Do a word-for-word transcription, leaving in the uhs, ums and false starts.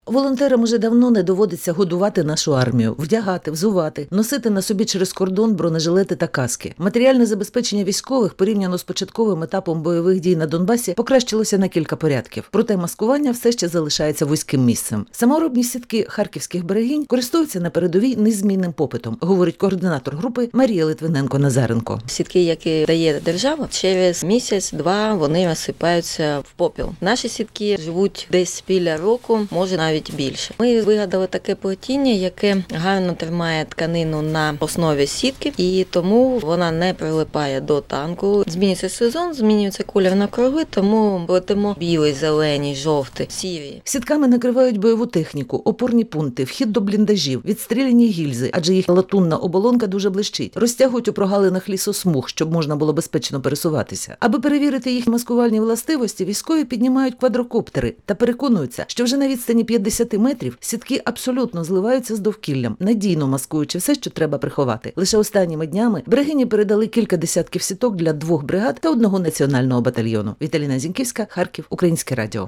Волонтерам уже давно не доводиться годувати нашу армію, вдягати, взувати, носити на собі через кордон бронежилети та каски. Матеріальне забезпечення військових порівняно з початковим етапом бойових дій на Донбасі покращилося на кілька порядків. Проте маскування все ще залишається вузьким місцем. Саморобні сітки харківських берегінь користуються на передовій незмінним попитом, говорить координатор групи Марія Литвиненко-Назаренко. Сітки, які дає держава, через місяць-два вони розсипаються в попіл. Наші сітки живуть десь біля року, може навіть більше. Ми вигадали таке плетіння, яке гарно тримає тканину на основі сітки, і тому вона не прилипає до танку. Змінюється сезон, змінюється колір на круги, тому плетемо білий, зелений, жовтий, сірі. Сітками накривають бойову техніку, опорні пункти, вхід до бліндажів, відстріляні гільзи, адже їх латунна оболонка дуже блищить. Розтягують у прогалинах лісосмуг, щоб можна було безпечно пересуватися. Аби перевірити їхні маскувальні властивості, військові піднімають квадрокоптери та переконуються, що вже на відстані п'ятдесят метрів сітки абсолютно зливаються з довкіллям, надійно маскуючи все, що треба приховати. Лише останніми днями берегині передали кілька десятків сіток для двох бригад та одного національного батальйону. Віталіна Зіньківська, Харків, Українське радіо.